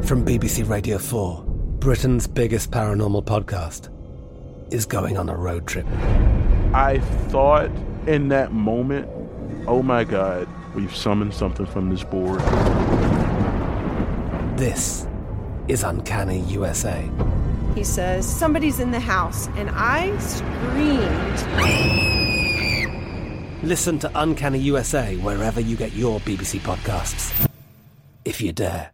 From BBC Radio 4, Britain's biggest paranormal podcast is going on a road trip. I thought in that moment, oh my God, we've summoned something from this board. This is Uncanny USA. He says, somebody's in the house, and I screamed. Listen to Uncanny USA wherever you get your BBC podcasts, if you dare.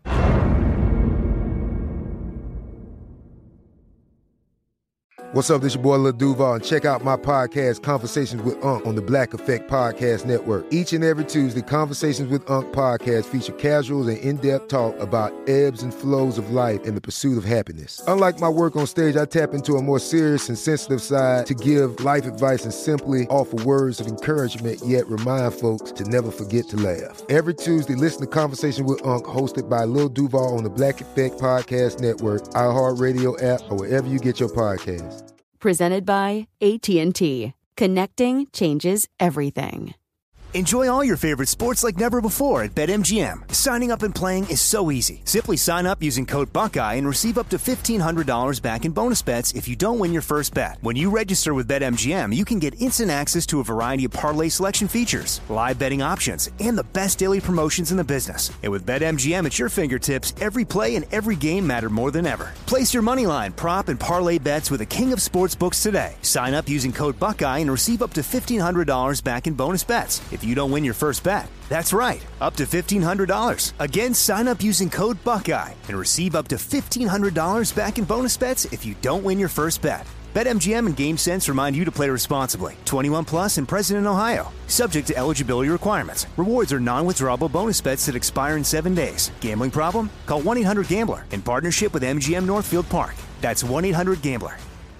What's up, this your boy Lil Duval, and check out my podcast, Conversations with Unc, on the Black Effect Podcast Network. Each and every Tuesday, Conversations with Unc podcast feature casuals and in-depth talk about ebbs and flows of life and the pursuit of happiness. Unlike my work on stage, I tap into a more serious and sensitive side to give life advice and simply offer words of encouragement, yet remind folks to never forget to laugh. Every Tuesday, listen to Conversation with Unc, hosted by Lil Duval on the Black Effect Podcast Network, iHeartRadio app, or wherever you get your podcasts. Presented by AT&T. Connecting changes everything. Enjoy all your favorite sports like never before at BetMGM. Signing up and playing is so easy. Simply sign up using code Buckeye and receive up to $1,500 back in bonus bets if you don't win your first bet. When you register with BetMGM, you can get instant access to a variety of parlay selection features, live betting options, and the best daily promotions in the business. And with BetMGM at your fingertips, every play and every game matter more than ever. Place your moneyline, prop, and parlay bets with the king of sportsbooks today. Sign up using code Buckeye and receive up to $1,500 back in bonus bets if you don't win your first bet. That's right, up to $1,500. Again, sign up using code Buckeye and receive up to $1,500 back in bonus bets if you don't win your first bet. BetMGM and GameSense remind you to play responsibly. 21 plus and present in Ohio. Subject to eligibility requirements. Rewards are non-withdrawable bonus bets that expire in 7 days. Gambling problem? Call 1-800-GAMBLER in partnership with MGM Northfield Park. That's 1-800-GAMBLER.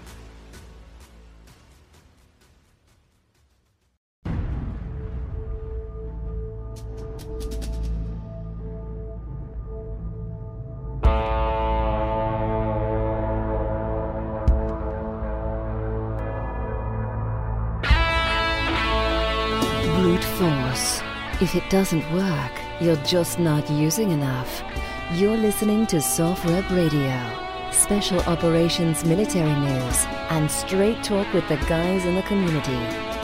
Force. If it doesn't work, you're just not using enough. You're listening to Soft Rep Radio. Special operations military news and straight talk with the guys in the community.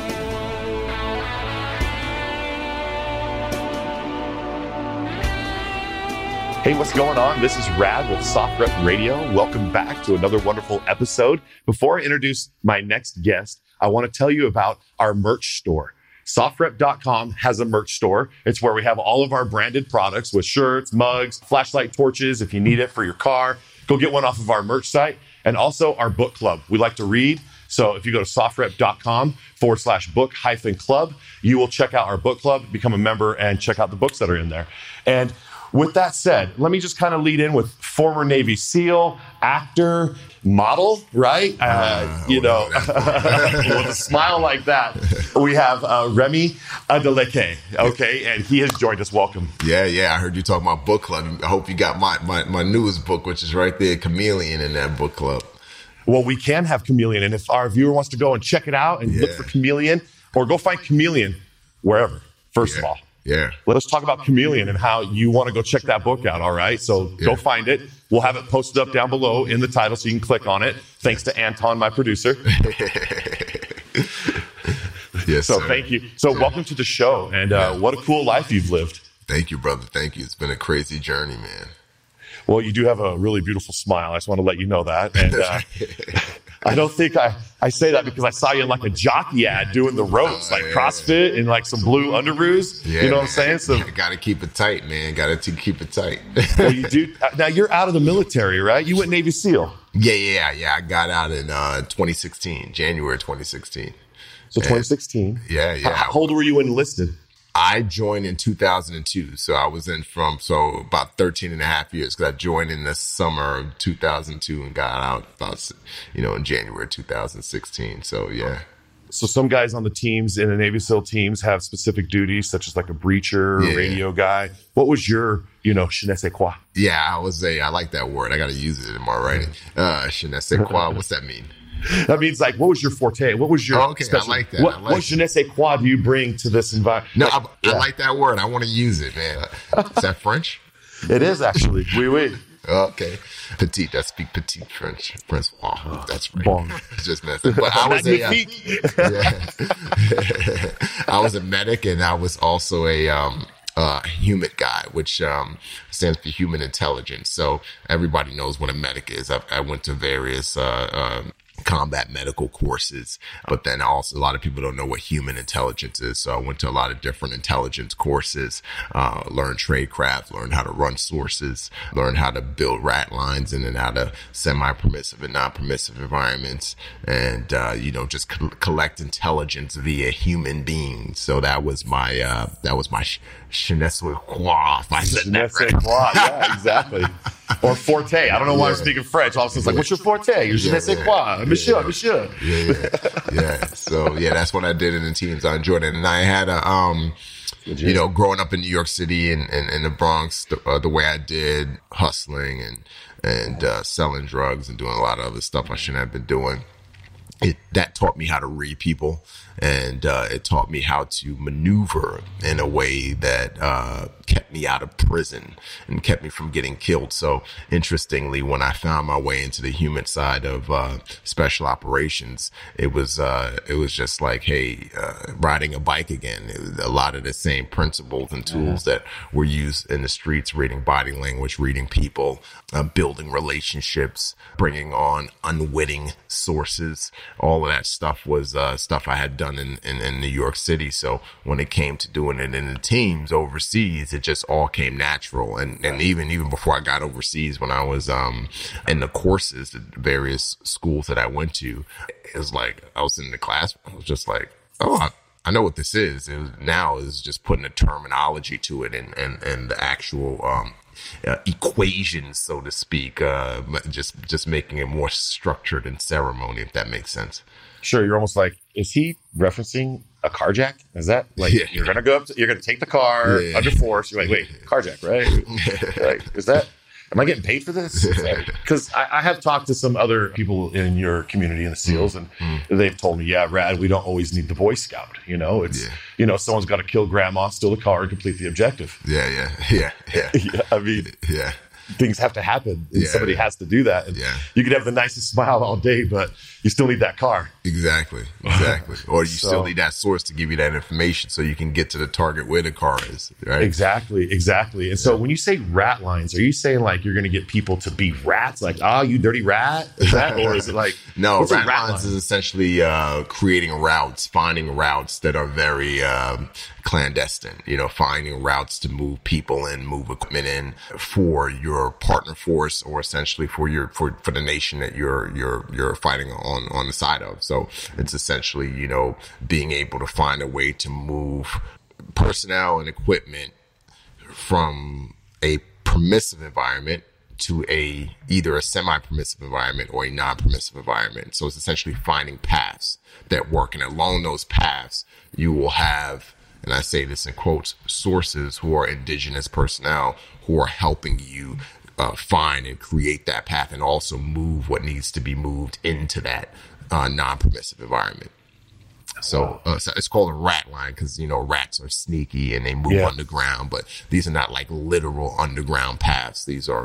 Hey, what's going on? This is Rad with Soft Rep Radio. Welcome back to another wonderful episode. Before I introduce my next guest, I want to tell you about our merch store. SoftRep.com has a merch store. It's where we have all of our branded products with shirts, mugs, flashlight torches. If you need it for your car, go get one off of our merch site. And also our book club. We like to read. So if you go to SoftRep.com/book-club, you will check out our book club, become a member, and check out the books that are in there. And with that said, let me just kind of lead in with former Navy SEAL, actor, model, right? With a smile like that, we have Remy Adeleke, okay? And he has joined us. Welcome. Yeah. I heard you talking about book club. I hope you got my newest book, which is right there, Chameleon, in that book club. Well, we can have Chameleon. And if our viewer wants to go and check it out and look for Chameleon, or go find Chameleon wherever, first of all. Yeah. Let us talk about Chameleon and how you want to go check that book out, all right? So go find it. We'll have it posted up down below in the title so you can click on it. Thanks to Anton, my producer. Yes, so sir. Thank you. So welcome to the show. And what a cool life you've lived. Thank you, brother. Thank you. It's been a crazy journey, man. Well, you do have a really beautiful smile. I just want to let you know that. And I don't think I say that because I saw you in like a jockey ad doing the ropes, like CrossFit and like some blue underoos. Yeah, you know what I'm saying? So you got to keep it tight, man. Got to keep it tight. Well, you do. Now you're out of the military, right? You went Navy SEAL. Yeah. I got out in 2016, January 2016. So 2016. Yeah. How old were you when you enlisted? I joined in 2002. So I was in about 13 and a half years, because I joined in the summer of 2002 and got out about, in January 2016. So, yeah. So some guys on the teams, in the Navy SEAL teams, have specific duties, such as like a breacher, radio guy. What was your, je ne sais quoi? Yeah, I like that word. I got to use it in my writing. Je ne sais quoi, what's that mean? That means like, what was your forte? What was your special? I like that. What je ne sais quoi do you bring to this environment? No, I like that word. I want to use it, man. Is that French? It is actually. Oui, oui. Okay. Petite. I speak petite French. Oh, that's right. Bon. Just messing. But I was I was a medic, and I was also a HUMINT guy, which stands for human intelligence. So everybody knows what a medic is. I went to various combat medical courses, but then also a lot of people don't know what human intelligence is. So I went to a lot of different intelligence courses, learned tradecraft, learned how to run sources, learned how to build rat lines in and out of semi-permissive and non-permissive environments, and just collect intelligence via human beings. So that was my je ne sais quoi. If I said that right. Yeah, exactly. Or forte. I don't know why I'm speaking French. All of a sudden, it's like, what's your forte? Je ne sais quoi. Monsieur. Yeah. So, that's what I did in the teams. I enjoyed it. And I had growing up in New York City and in the Bronx, the way I did, hustling and selling drugs and doing a lot of other stuff I shouldn't have been doing. That taught me how to read people, and it taught me how to maneuver in a way that kept me out of prison and kept me from getting killed. So interestingly, when I found my way into the human side of special operations, it was just like, hey, riding a bike again. It was a lot of the same principles and tools that were used in the streets, reading body language, reading people, building relationships, bringing on unwitting sources. All of that stuff was stuff I had done in New York City. So when it came to doing it in the teams overseas, it just all came natural. And even before I got overseas, when I was in the courses, the various schools that I went to, it was like I was in the class. I was just like, oh, I know what this is. Now is just putting a terminology to it and the actual equations, so to speak, just making it more structured in ceremony, if that makes sense. Sure. You're almost like, is he referencing a carjack? Is that like, you're going to go up, you're going to take the car under force. You're like, wait, carjack, right? Like, is that, am I getting paid for this? Because I have talked to some other people in your community in the SEALs, and they've told me, yeah, Rad, we don't always need the Boy Scout. It's, someone's got to kill grandma, steal the car, and complete the objective. Yeah. I mean, things have to happen. And somebody has to do that. And you could have the nicest smile all day, but you still need that car. Exactly. Or you still need that source to give you that information so you can get to the target where the car is, right? Exactly. And so when you say rat lines, are you saying like you're going to get people to be rats? Like, oh, you dirty rat? Is that, or is it like... No, rat lines is essentially creating routes, finding routes that are very clandestine, finding routes to move people in, move equipment in for your partner force, or essentially for the nation that you're fighting on the side of. So it's essentially, being able to find a way to move personnel and equipment from a permissive environment to either a semi-permissive environment or a non-permissive environment. So it's essentially finding paths that work. And along those paths, you will have, and I say this in quotes, sources who are indigenous personnel who are helping you find and create that path, and also move what needs to be moved into that non-permissive environment. So it's called a rat line because, rats are sneaky and they move underground, but these are not like literal underground paths. These are,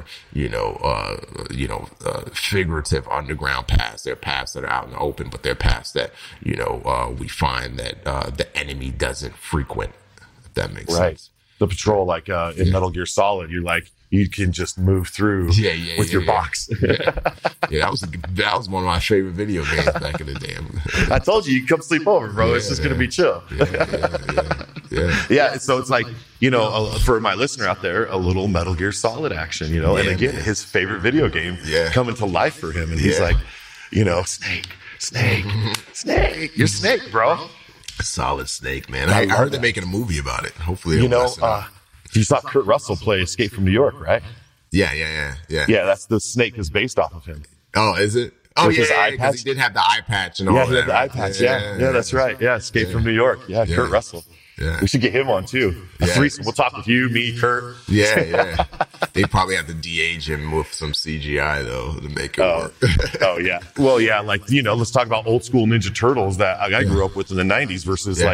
figurative underground paths. They're paths that are out in the open, but they're paths that, we find that the enemy doesn't frequent, if that makes sense. The patrol, like in Metal Gear Solid, you're like, you can just move through with your box. That was one of my favorite video games back in the day. I told you come sleep over, bro. It's just going to be chill. So it's like, for my listener out there, a little Metal Gear Solid action, and again, his favorite video game coming to life for him. And he's like, Snake. You're Snake, bro. Solid Snake, man. I heard they're making a movie about it. Hopefully, you saw Kurt Russell play Escape from New York, right? Yeah. That's the Snake is based off of him. Oh, is it? Oh, because he did have the eye patch and all that. Yeah, he had the eye patch. Yeah, that's right. Yeah, Escape from New York. Yeah, Kurt Russell. Yeah. We should get him on too. We'll talk with you, me, Kurt. Yeah. They probably have to de-age him with some CGI though to make it work. Oh yeah. Well, yeah. Like, let's talk about old school Ninja Turtles that I grew up with in the 90s versus like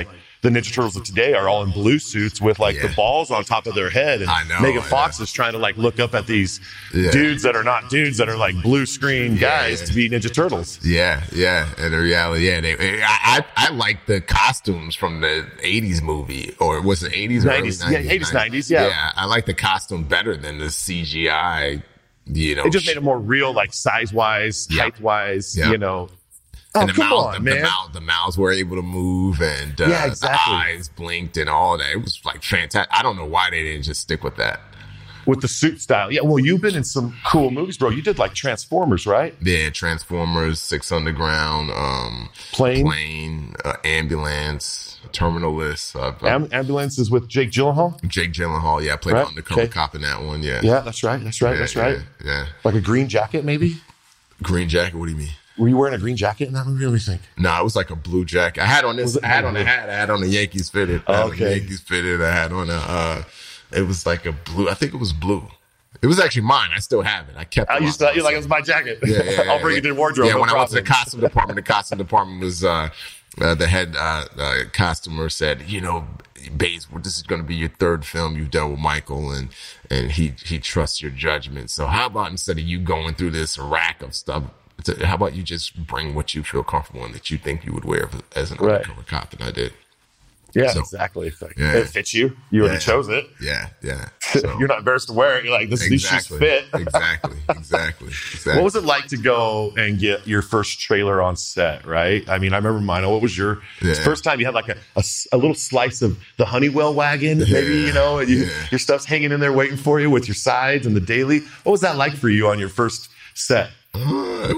the Ninja Turtles of today are all in blue suits with like the balls on top of their head. And I know, Megan Fox is trying to like look up at these dudes that are not dudes, that are like blue screen guys to be Ninja Turtles. Yeah. And in reality, I like the costumes from the 80s movie, or was it 80s or 90s? early 90s? Yeah, 80s, 90s, yeah. Yeah, I like the costume better than the CGI, you know. It just made it more real, like size-wise, height-wise, you know. And Oh, the mouths were able to move, and exactly. the eyes blinked and all that. It was like fantastic. I don't know why they didn't just stick with that. With the suit style. Yeah, well, you've been in some cool movies, bro. You did like Transformers, right? Yeah, Transformers, Six Underground, Plane, Ambulance, Terminal List. Ambulance is with Jake Gyllenhaal? Jake Gyllenhaal, I played an undercover cop in that one, Yeah, that's right. Yeah. Like a green jacket, maybe? Green jacket, what do you mean? Were you wearing a green jacket in that movie? Let me think. No, it was like a blue jacket. I had on this. I had on a hat. I had on a Yankees fitted. I had on a. It was like a blue. I think it was blue. It was actually mine. I still have it. I kept it. You thought like it was my jacket. Yeah. I'll bring it to the wardrobe. Yeah, when I went to the costume department, was the head costumer said, you know, Bates, this is going to be your third film you've done with Michael, and he trusts your judgment. So how about instead of you going through this rack of stuff, how about you just bring what you feel comfortable in that you think you would wear as an undercover cop? And I did. Yeah, so, exactly. Like, it fits you. You already chose it. Yeah. So, you're not embarrassed to wear it. You're like, these shoes fit. Exactly. What was it like to go and get your first trailer on set, right? I mean, I remember mine. What was your first time you had like a little slice of the Honeywell wagon, maybe, you know, and your stuff's hanging in there waiting for you with your sides and the daily. What was that like for you on your first set? It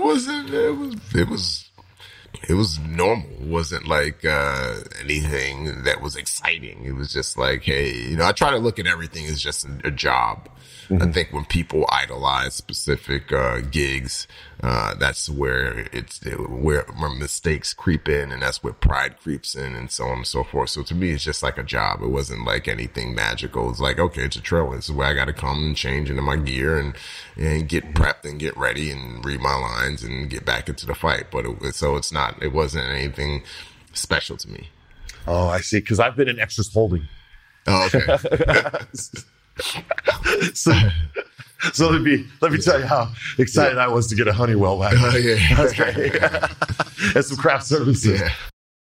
was normal. It wasn't like anything that was exciting. It was just like, hey, you know, I try to look at everything as just a job. Mm-hmm. I think when people idolize specific gigs, that's where where mistakes creep in, and that's where pride creeps in, and so on and so forth. So to me, it's just like a job. It wasn't like anything magical. It's like, okay, it's a trailer. This is where I got to come and change into my gear and get prepped and get ready and read my lines and get back into the fight. But it wasn't anything special to me. Oh, I see. Because I've been in extras holding. Oh, okay. So let me tell you how excited I was to get a Honeywell wagon. That's great. And some craft services. Yeah.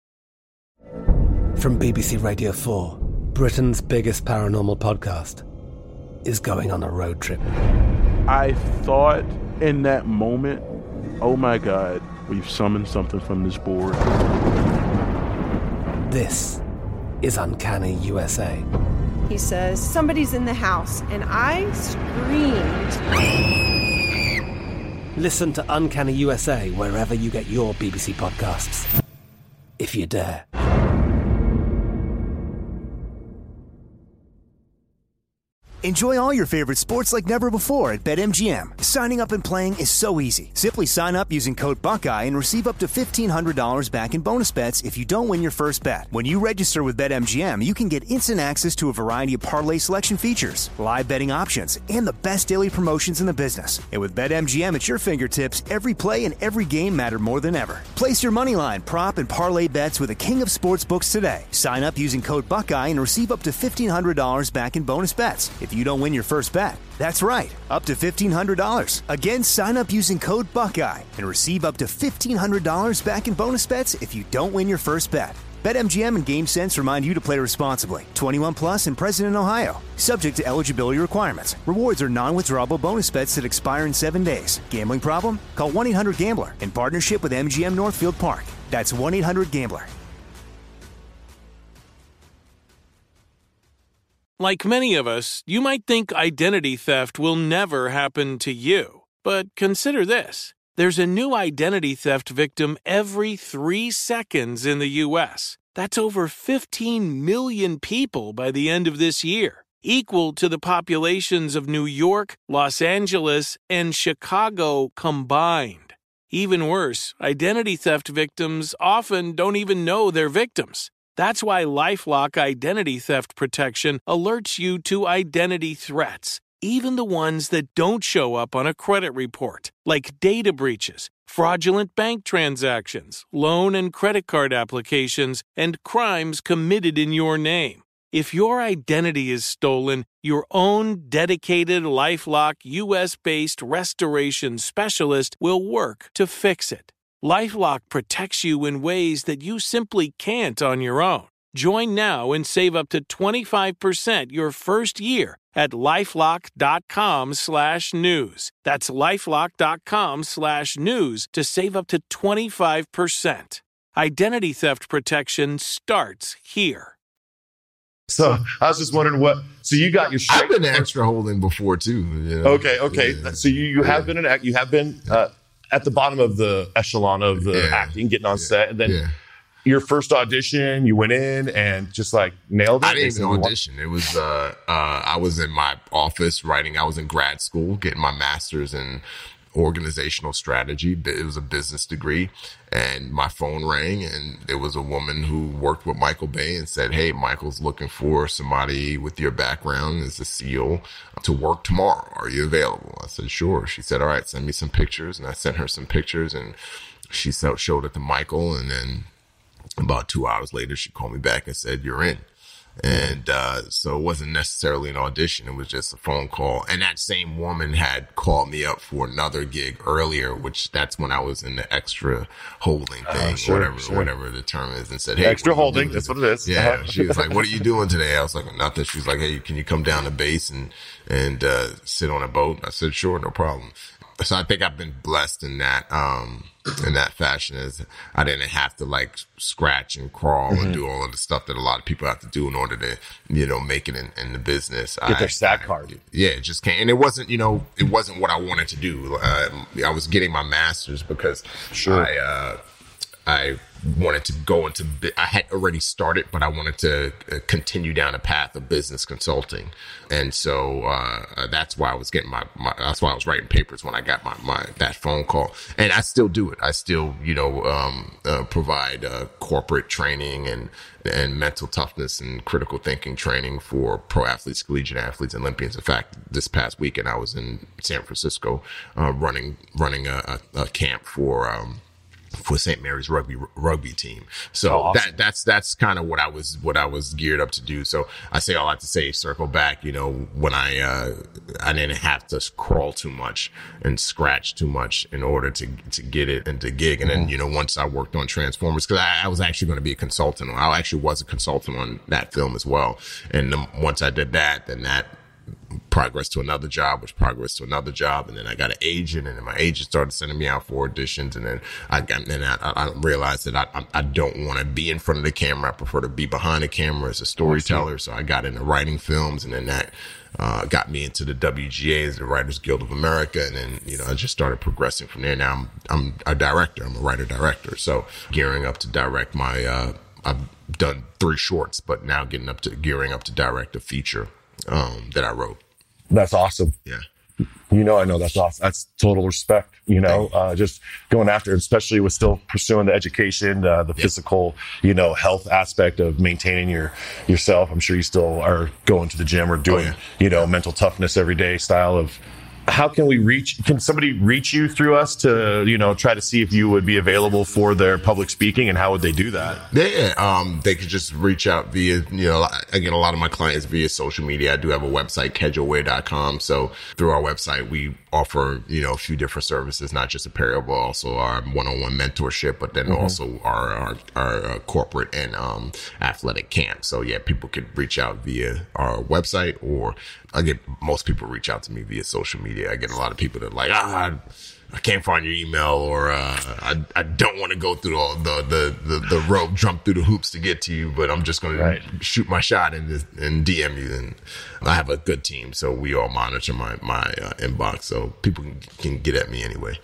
From BBC Radio 4, Britain's biggest paranormal podcast is going on a road trip. I thought in that moment, oh my God, we've summoned something from this board. This is Uncanny USA. He says, somebody's in the house, and I screamed. Listen to Uncanny USA wherever you get your BBC podcasts, if you dare. Enjoy all your favorite sports like never before at BetMGM. Signing up and playing is so easy. Simply sign up using code Buckeye and receive up to $1,500 back in bonus bets if you don't win your first bet. When you register with BetMGM, you can get instant access to a variety of parlay selection features, live betting options, and the best daily promotions in the business. And with BetMGM at your fingertips, every play and every game matter more than ever. Place your moneyline, prop, and parlay bets with the king of sportsbooks today. Sign up using code Buckeye and receive up to $1,500 back in bonus bets if you don't win your first bet. That's right, up to $1,500. Again, sign up using code Buckeye and receive up to $1,500 back in bonus bets if you don't win your first bet. BetMGM and GameSense remind you to play responsibly. 21 plus and present in Ohio. Subject to eligibility requirements. Rewards are non-withdrawable bonus bets that expire in 7 days. Gambling problem? Call 1-800-GAMBLER in partnership with MGM Northfield Park. That's 1-800-GAMBLER. Like many of us, you might think identity theft will never happen to you. But consider this. There's a new identity theft victim every 3 seconds in the U.S. That's over 15 million people by the end of this year, equal to the populations of New York, Los Angeles, and Chicago combined. Even worse, identity theft victims often don't even know they're victims. That's why LifeLock Identity Theft Protection alerts you to identity threats, even the ones that don't show up on a credit report, like data breaches, fraudulent bank transactions, loan and credit card applications, and crimes committed in your name. If your identity is stolen, your own dedicated LifeLock US-based restoration specialist will work to fix it. LifeLock protects you in ways that you simply can't on your own. Join now and save up to 25% your first year at LifeLock.com/news. That's LifeLock.com/news to save up to 25%. Identity theft protection starts here. So I was just wondering so you got your straight. I've been extra holding before too. You know? Okay. Yeah. So you have been at the bottom of the echelon of the acting, getting on set, and then your first audition, you went in and just like nailed it. I didn't even audition. It was I was in my office writing. I was in grad school getting my master's in organizational strategy. It was a business degree, and my phone rang, and it was a woman who worked with Michael Bay and said, "Hey, Michael's looking for somebody with your background as a SEAL to work tomorrow. Are you available?" I said, "Sure." She said, "All right, send me some pictures," and I sent her some pictures, and she showed it to Michael, and then about 2 hours later, she called me back and said, "You're in." And so it wasn't necessarily an audition. It was just a phone call. And that same woman had called me up for another gig earlier, which that's when I was in the extra holding thing, whatever the term is, and said, "Hey, extra holding, that's what it is." Yeah. She was like, "What are you doing today?" I was like, "Nothing." She was like, "Hey, can you come down to base and sit on a boat?" I said, "Sure, no problem." So I think I've been blessed in that fashion, is I didn't have to like scratch and crawl and do all of the stuff that a lot of people have to do in order to, make it in the business. Get their SAT card. Yeah, it just can't. And it wasn't what I wanted to do. I was getting my master's because I wanted to go into, I had already started, but I wanted to continue down a path of business consulting. And so, that's why I was getting that's why I was writing papers when I got that phone call. And I still do it. I still, provide, corporate training and mental toughness and critical thinking training for pro athletes, collegiate athletes, Olympians. In fact, this past weekend I was in San Francisco, running a camp for St. Mary's rugby team. So awesome. That's kind of what I was geared up to do. So I say all that to say, circle back, when I didn't have to crawl too much and scratch too much in order to get it into gig. And then, once I worked on Transformers, because I was actually going to be a consultant. I actually was a consultant on that film as well. And once I did that, then that progressed to another job, which progressed to another job, and then I got an agent, and then my agent started sending me out for auditions, and then I realized that I don't want to be in front of the camera. I prefer to be behind the camera as a storyteller. So I got into writing films, and then that got me into the WGA, as the Writers Guild of America, and then I just started progressing from there. Now I'm a director. I'm a writer-director. So gearing up to direct my I've done 3 shorts, but now gearing up to direct a feature that I wrote. That's awesome. Yeah. I know that's awesome. That's total respect, just going after it, especially with still pursuing the education, the physical, health aspect of maintaining yourself. I'm sure you still are going to the gym or doing, mental toughness every day style of. How can somebody reach you through us to, try to see if you would be available for their public speaking, and how would they do that? Yeah, they could just reach out via, I get a lot of my clients via social media. I do have a website, kedjoaway.com. So through our website, we offer, a few different services, not just apparel, but also our one-on-one mentorship, but then also our corporate and athletic camp. So yeah, people could reach out via our website, or most people reach out to me via social media. I get a lot of people that are like, I can't find your email, or I don't want to go through all the rope, jump through the hoops to get to you, but I'm just going to shoot my shot and DM you. And I have a good team, so we all monitor my inbox, so people can get at me anyway.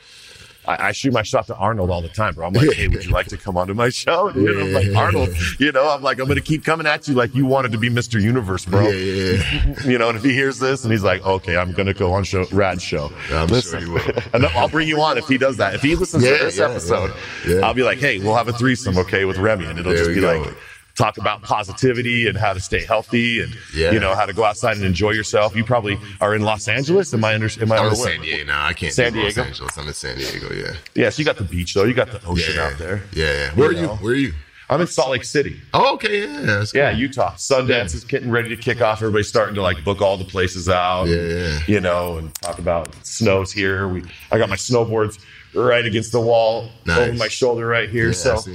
I shoot my shot to Arnold all the time, bro. I'm like, "Hey, would you like to come onto my show?" Dude? I'm like, "Arnold, I'm like, I'm going to keep coming at you like you wanted to be Mr. Universe, bro." Yeah. And if he hears this and he's like, "Okay, I'm going to go on Rad's show." I'm sure he will. And I'll bring you on if he does that. If he listens to this episode, I'll be like, "Hey, we'll have a threesome, okay, with Remy," and it'll just be like talk about positivity and how to stay healthy and, how to go outside and enjoy yourself. You probably are in Los Angeles. Am I I'm in San Diego now. I can't San do Los Diego? Angeles. I'm in San Diego, yeah. Yeah, so you got the beach, though. You got the ocean out there. Yeah. Where are you? I'm in Salt Lake City. Oh, okay, yeah. That's cool. Yeah, Utah. Sundance is getting ready to kick off. Everybody's starting to like book all the places out. And talk about snows here. I got my snowboards right against the wall over my shoulder right here.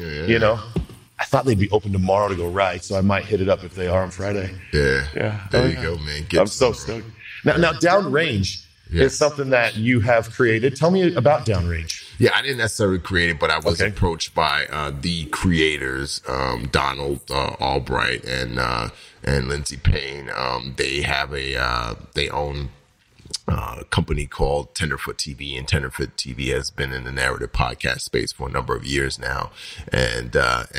I thought they'd be open tomorrow to go ride, so I might hit it up if they are on Friday. Yeah. There you go, man. I'm so stoked. Now Downrange is something that you have created. Tell me about Downrange. Yeah, I didn't necessarily create it, but I was approached by the creators, Donald Albright and Lindsay Payne. They have they own a company called Tenderfoot TV, and Tenderfoot TV has been in the narrative podcast space for a number of years now. And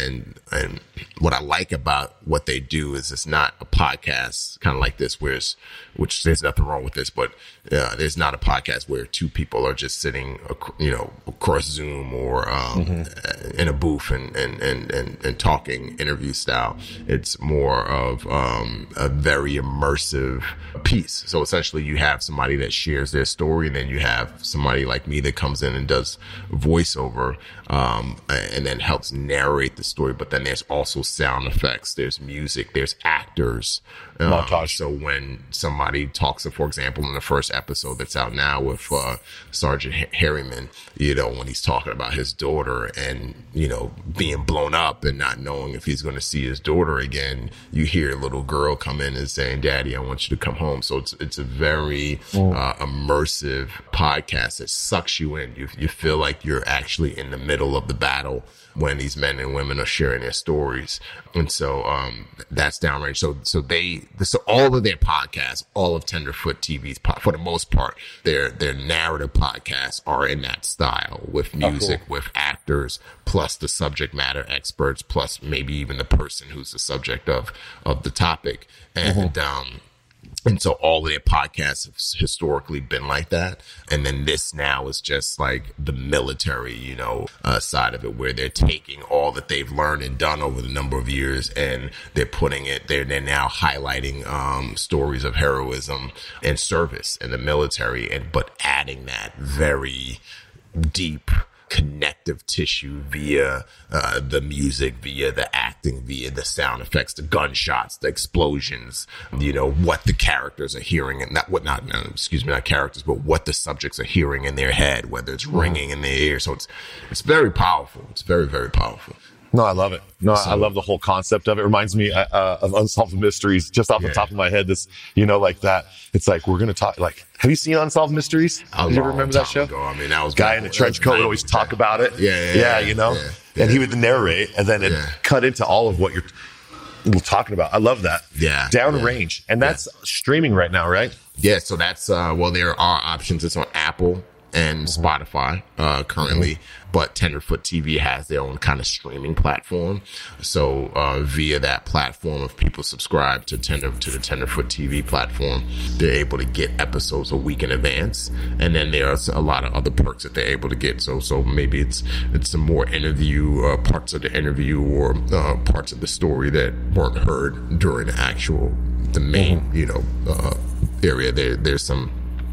what I like about what they do is it's not a podcast kind of like this, which there's nothing wrong with this, but there's not a podcast where two people are just sitting, across Zoom or in a booth and talking interview style. It's more of a very immersive piece. So essentially, you have somebody that shares their story, and then you have somebody like me that comes in and does voiceover and then helps narrate the story. But then there's also sound effects, there's music, there's actors. Montage. So when somebody talks, for example, in the first episode that's out now with Sergeant Harriman, when he's talking about his daughter and, being blown up and not knowing if he's going to see his daughter again, you hear a little girl come in and saying, "Daddy, I want you to come home." So it's a very immersive podcast that sucks you in. You feel like you're actually in the middle of the battle when these men and women are sharing their stories. And so that's Downrange. So all of their podcasts, all of Tenderfoot TV's, for the most part, their narrative podcasts are in that style, with music, with actors, plus the subject matter experts, plus maybe even the person who's the subject of the topic. And so all of their podcasts have historically been like that. And then this now is just like the military, side of it, where they're taking all that they've learned and done over the number of years, and they're putting it there. They're now highlighting stories of heroism and service in the military, but adding that very deep connective tissue via the music, via the acting, via the sound effects, the gunshots, the explosions, what the characters are hearing, and not characters, but what the subjects are hearing in their head, whether it's ringing in their ear. So it's very powerful. It's very, very powerful. No, I love it. I love the whole concept of it. It reminds me of Unsolved Mysteries, just off the top of my head. This, like that. It's like, we're going to talk, have you seen Unsolved Mysteries? Did you ever remember that show? Ago. I mean, that was guy in a trench coat would always talk about it. Yeah. And he would narrate, and then it cut into all of what you're talking about. I love that. Yeah. Downrange. And that's streaming right now, right? Yeah. So that's, there are options. It's on Apple and Spotify currently, but Tenderfoot TV has their own kind of streaming platform. So via that platform, if people subscribe to the Tenderfoot TV platform, they're able to get episodes a week in advance. And then there's a lot of other perks that they're able to get. So maybe it's some more interview, parts of the interview, or parts of the story that weren't heard during the main area. There's some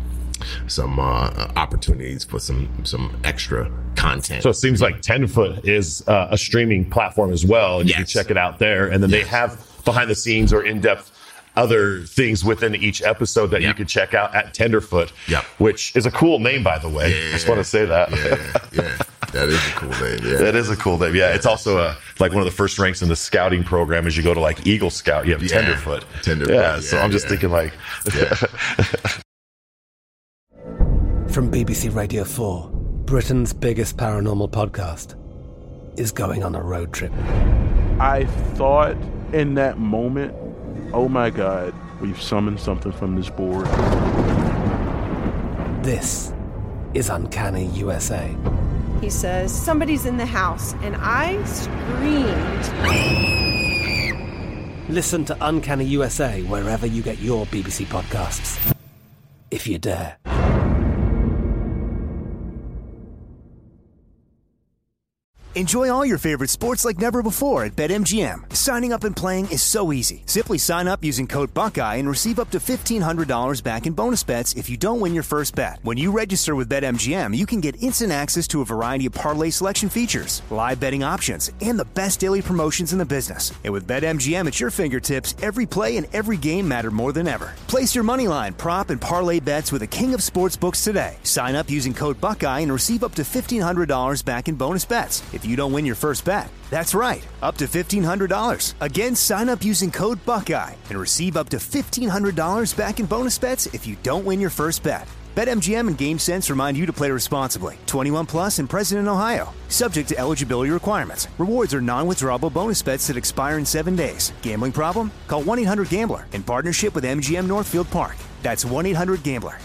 opportunities for some extra content. So it seems like Tenderfoot is a streaming platform as well, and you can check it out there. And then they have behind the scenes or in-depth other things within each episode that you can check out at Tenderfoot, which is a cool name, by the way. I just want to say that. Yeah. That is a cool name. Yeah. That is a cool name. Yeah. It's also one of the first ranks in the scouting program. As you go to Eagle Scout, you have Tenderfoot. Yeah. So I'm just thinking From BBC Radio 4, Britain's biggest paranormal podcast is going on a road trip. I thought in that moment, oh my God, we've summoned something from this board. This is Uncanny USA. He says, somebody's in the house, and I screamed. Listen to Uncanny USA wherever you get your BBC podcasts, if you dare. Enjoy all your favorite sports like never before at BetMGM. Signing up and playing is so easy. Simply sign up using code Buckeye and receive up to $1,500 back in bonus bets if you don't win your first bet. When you register with BetMGM, you can get instant access to a variety of parlay selection features, live betting options, and the best daily promotions in the business. And with BetMGM at your fingertips, every play and every game matter more than ever. Place your moneyline, prop, and parlay bets with the king of sportsbooks today. Sign up using code Buckeye and receive up to $1,500 back in bonus bets if you don't win your first bet. That's right, up to $1,500. Again, sign up using code Buckeye and receive up to $1,500 back in bonus bets if you don't win your first bet. BetMGM and GameSense remind you to play responsibly. 21 plus and present in Ohio. Subject to eligibility requirements. Rewards are non-withdrawable bonus bets that expire in 7 days. Gambling problem? Call 1-800-GAMBLER in partnership with MGM Northfield Park. That's 1-800-GAMBLER.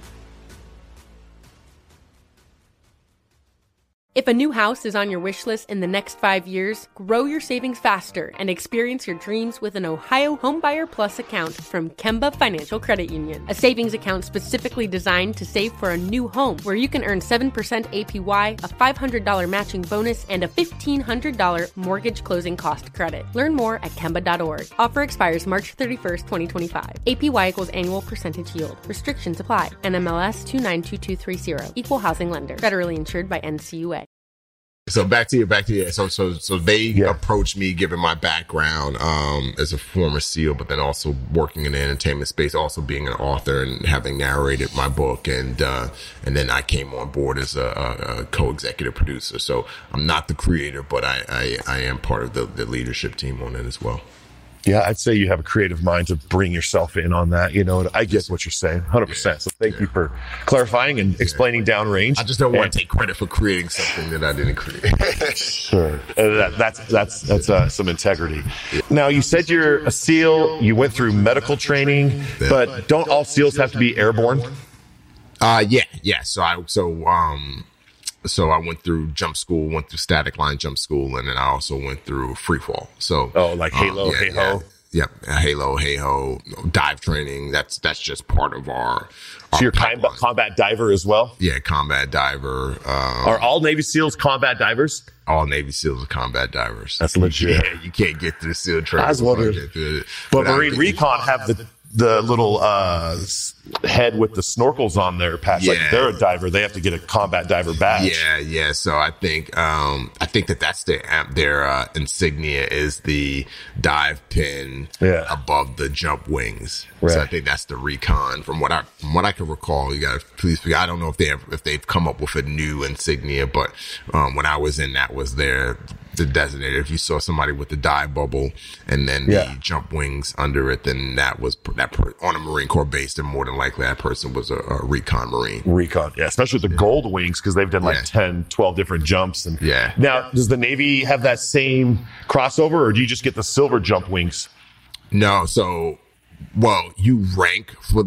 If a new house is on your wish list in the next 5 years, grow your savings faster and experience your dreams with an Ohio Homebuyer Plus account from Kemba Financial Credit Union. A savings account specifically designed to save for a new home where you can earn 7% APY, a $500 matching bonus, and a $1,500 mortgage closing cost credit. Learn more at Kemba.org. Offer expires March 31st, 2025. APY equals annual percentage yield. Restrictions apply. NMLS 292230. Equal housing lender. Federally insured by NCUA. So back to you. So they approached me, given my background as a former SEAL, but then also working in the entertainment space, also being an author and having narrated my book, and then I came on board as a co-executive producer. So I'm not the creator, but I am part of the leadership team on it as well. Yeah, I'd say you have a creative mind to bring yourself in on that. You know, I get what you're saying, 100%. So thank you for clarifying and explaining downrange. I just don't want to take credit for creating something that I didn't create. Sure. That's some integrity. Now, you said you're a SEAL. You went through medical training, but don't all SEALs have to be airborne? Yeah. So I went through jump school, went through static line jump school, and then I also went through free fall. So like Halo, Hey-Ho? Yep, Halo, Hey-Ho, dive training. That's just part of our So you're combat diver as well? Yeah, combat diver. Are all Navy SEALs combat divers? All Navy SEAls are combat divers. That's legit. Yeah, you can't get through SEAL training. I was wondering. But Marine Recon have the little head with the snorkels on their patch. Yeah. Like they're a diver. They have to get a combat diver badge. Yeah. So I think that's their insignia is the dive pin above the jump wings. Right. So I think that's the recon. From what I can recall, you got to please forget. I don't know if they've come up with a new insignia, but when I was in, that was the designated. If you saw somebody with the dive bubble and then the jump wings under it, then that was on a Marine Corps base, then more than likely that person was a recon Marine. Recon, yeah, especially with the gold wings, because they've done like 10, 12 different jumps. And now, does the Navy have that same crossover, or do you just get the silver jump wings? No, so you rank for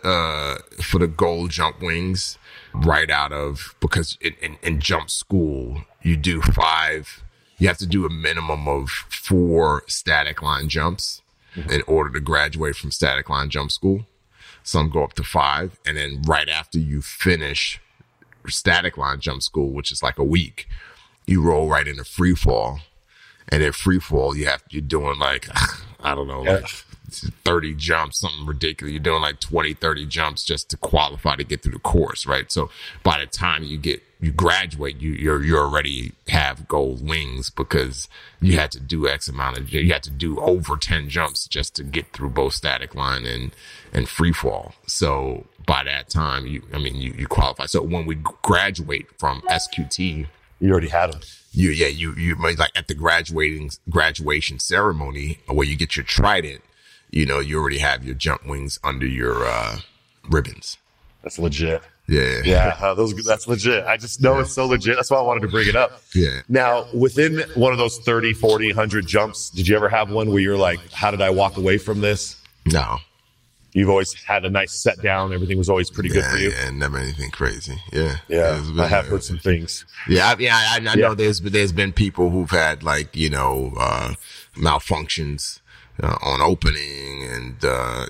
the gold jump wings right out of, because in jump school you do 5. You have to do a minimum of 4 static line jumps in order to graduate from static line jump school. Some go up to 5. And then right after you finish static line jump school, which is like a week, you roll right into free fall. And in free fall, you're doing like, I don't know, like 30 jumps, something ridiculous. You're doing like 20, 30 jumps just to qualify to get through the course, right? So by the time you graduate, you already have gold wings, because you had to do you had to do over 10 jumps just to get through both static line and free fall. So by that time, you qualify. So when we graduate from SQT, you already had them. You like at the graduation ceremony where you get your trident, you already have your jump wings under your ribbons. That's legit. Yeah. That's legit. I just know it's so legit. That's why I wanted to bring it up. Yeah. Now, within one of those 30, 40, 100 jumps, did you ever have one where you're like, how did I walk away from this? No. You've always had a nice set down. Everything was always pretty good for you. Yeah, never anything crazy. Yeah. I have heard some things. I know there's been people who've had like, malfunctions on opening, and I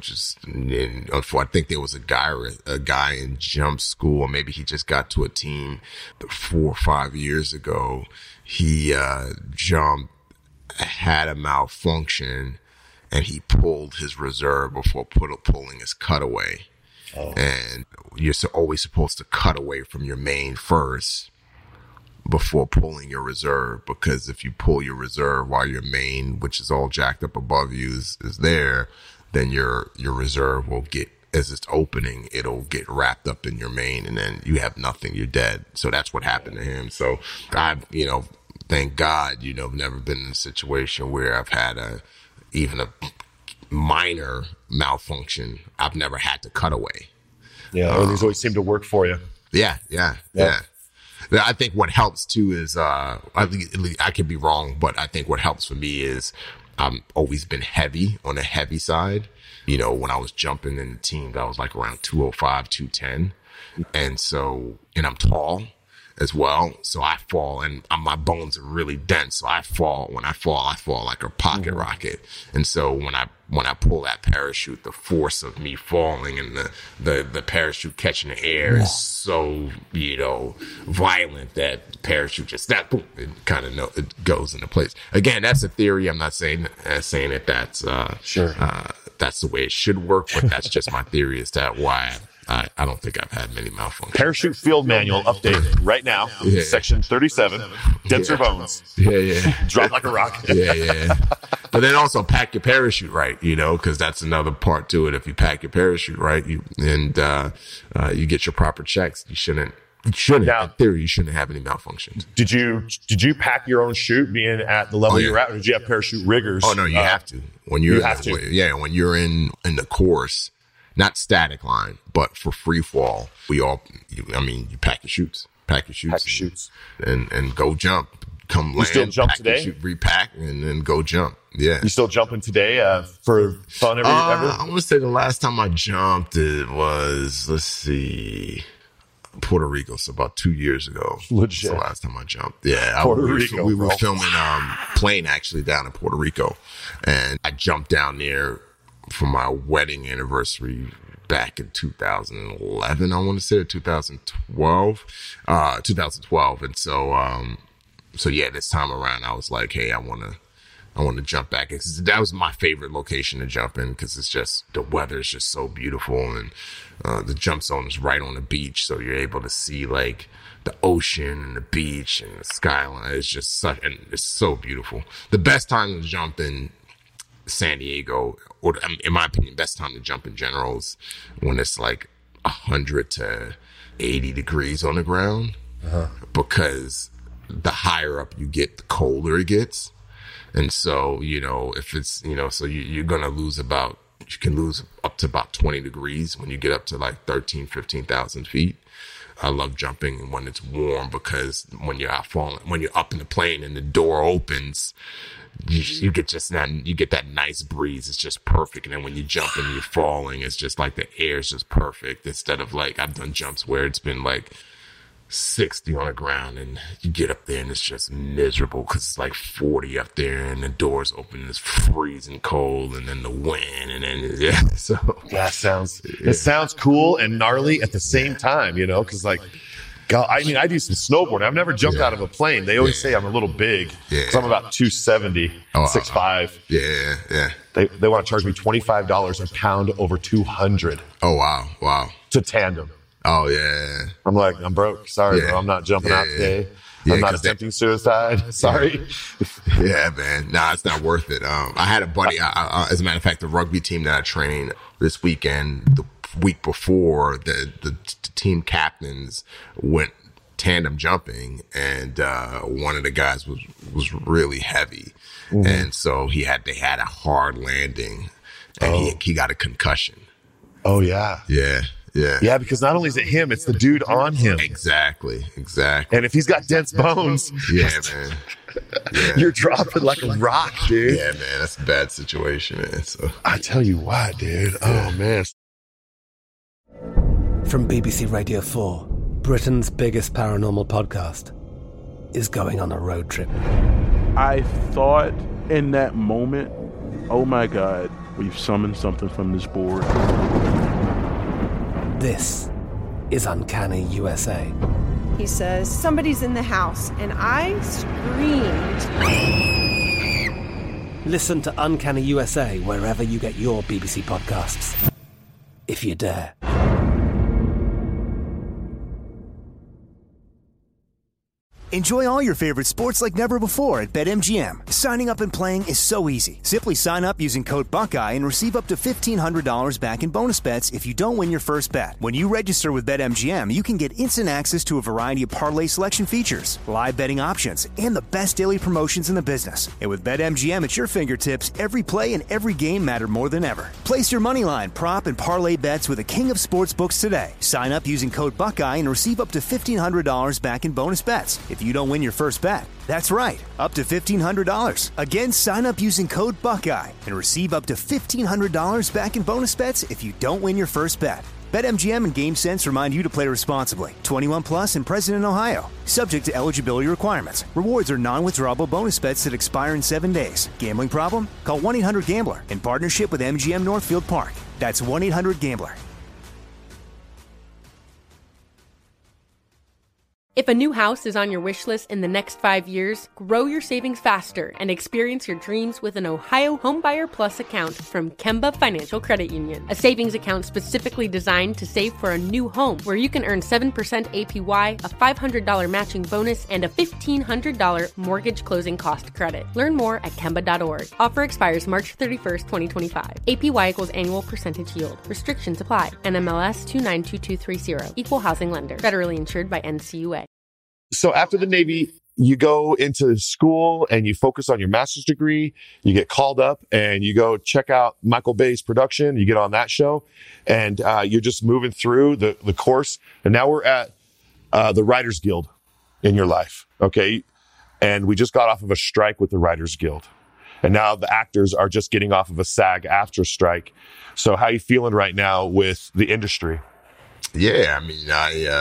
think there was a guy in jump school, or maybe he just got to a team 4 or 5 years ago. He jumped, had a malfunction, and he pulled his reserve before pulling his cutaway. Oh. And you're always supposed to cut away from your main first before pulling your reserve, because if you pull your reserve while your main, which is all jacked up above you, is there, then your reserve will get, as it's opening, it'll get wrapped up in your main, and then you have nothing, you're dead. So that's what happened to him. So I've, thank God, never been in a situation where I've had even a minor malfunction. I've never had to cut away. Yeah, these always seem to work for you. Yeah. I think what helps too is, I could be wrong, but I think what helps for me is I've always been heavy, on the heavy side. When I was jumping in the team, I was like around 205, 210. And I'm tall as well. So I fall, and my bones are really dense. So I fall. When I fall like a pocket rocket. And so when I pull that parachute, the force of me falling and the parachute catching the air is so, violent that the parachute just, boom, it kind of it goes into place. Again, that's a theory. I'm not saying that that's, that's the way it should work, but that's just my theory as to why I don't think I've had many malfunctions. Parachute field manual updated right now. Yeah. Section 37. Denser bones. Yeah. Drop like a rock. Yeah. But then also pack your parachute right, because that's another part to it. If you pack your parachute right, you get your proper checks, you shouldn't. Now, in theory, you shouldn't have any malfunctions. Did you pack your own chute being at the level you're at, or did you have parachute riggers? Oh no, you have to. When you're when you're in the course. Not static line, but for free fall, you pack your chutes. And go jump. Come land, still jump pack today? Your chute, repack, and then go jump. Yeah. You still jumping today for fun ever? I want to say the last time I jumped, it was, Puerto Rico. So about 2 years ago. Legit. That's the last time I jumped. Yeah. Puerto Rico, we were filming plane actually down in Puerto Rico. And I jumped down there for my wedding anniversary back in 2011, I want to say, or 2012. And so yeah, this time around, I was like, hey, I want to jump back. That was my favorite location to jump in, because it's just, the weather is just so beautiful, and the jump zone is right on the beach, so you're able to see like the ocean and the beach and the skyline. It's just and it's so beautiful. The best time to jump in San Diego, or in my opinion, best time to jump in general is when it's like 100 to 80 degrees on the ground, because the higher up you get, the colder it gets. And so, if it's, so you're going to lose you can lose up to about 20 degrees when you get up to like 15,000 feet. I love jumping when it's warm, because when you're when you're up in the plane and the door opens, you get that nice breeze. It's just perfect. And then when you jump and you're falling, it's just like the air is just perfect. Instead of like, I've done jumps where it's been like 60 on the ground, and you get up there and it's just miserable because it's like 40 up there, and the doors open and it's freezing cold, and then the wind, and then so that sounds cool and gnarly at the same time, because like, God, I do some snowboarding. I've never jumped out of a plane. They always say I'm a little big, because I'm about 270, 6'5". Yeah. They want to charge me $25 a pound over 200. Oh wow. To tandem. Oh yeah. I'm like, I'm broke. Sorry, bro. I'm not jumping out today. I'm not attempting suicide. Sorry. Yeah, man. Nah, it's not worth it. I had a buddy, as a matter of fact, the rugby team that I trained this weekend, the week before, the team captains went tandem jumping, and one of the guys was really heavy. Mm-hmm. And so they had a hard landing, and he got a concussion. Oh yeah. Yeah, because not only is it him, it's the dude on him. Exactly. And if he's got dense bones, man. Yeah. You're dropping like a rock, dude. Yeah, man, that's a bad situation, man. So I tell you what, dude. Oh man. From BBC Radio 4, Britain's biggest paranormal podcast is going on a road trip. I thought in that moment, oh my God, we've summoned something from this board. This is Uncanny USA. He says, somebody's in the house, and I screamed. Listen to Uncanny USA wherever you get your BBC podcasts, if you dare. Enjoy all your favorite sports like never before at BetMGM. Signing up and playing is so easy. Simply sign up using code Buckeye and receive up to $1,500 back in bonus bets if you don't win your first bet. When you register with BetMGM, you can get instant access to a variety of parlay selection features, live betting options, and the best daily promotions in the business. And with BetMGM at your fingertips, every play and every game matter more than ever. Place your moneyline, prop, and parlay bets with the king of sportsbooks today. Sign up using code Buckeye and receive up to $1,500 back in bonus bets if you don't win your first bet. That's right, up to $1,500. Again, sign up using code Buckeye and receive up to $1,500 back in bonus bets if you don't win your first bet. BetMGM and GameSense remind you to play responsibly. 21 plus and present in Ohio. Subject to eligibility requirements. Rewards are non-withdrawable bonus bets that expire in 7 days. Gambling problem? Call 1-800-GAMBLER in partnership with MGM Northfield Park. That's 1-800-GAMBLER. If a new house is on your wish list in the next 5 years, grow your savings faster and experience your dreams with an Ohio Homebuyer Plus account from Kemba Financial Credit Union. A savings account specifically designed to save for a new home where you can earn 7% APY, a $500 matching bonus, and a $1,500 mortgage closing cost credit. Learn more at Kemba.org. Offer expires March 31st, 2025. APY equals annual percentage yield. Restrictions apply. NMLS 292230. Equal housing lender. Federally insured by NCUA. So after the Navy, you go into school and you focus on your master's degree. You get called up and you go check out Michael Bay's production. You get on that show and you're just moving through the course. And now we're at the Writers Guild in your life. Okay. And we just got off of a strike with the Writers Guild. And now the actors are just getting off of a SAG-AFTRA strike. So how are you feeling right now with the industry? Yeah, I mean,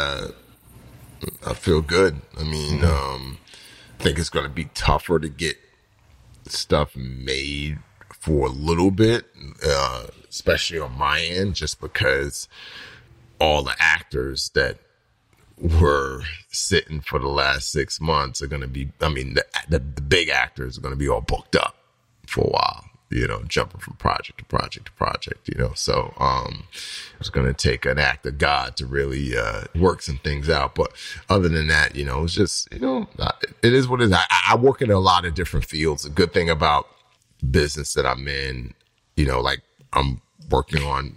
I feel good. I mean, I think it's going to be tougher to get stuff made for a little bit, especially on my end, just because all the actors that were sitting for the last 6 months are going to be, I mean, the big actors are going to be all booked up for a while. You know, jumping from project to project to project, you know. So it's going to take an act of God to really work some things out. But other than that, you know, it's just, you know, it is what it is. I work in a lot of different fields. The good thing about business that I'm in, you know, like I'm working on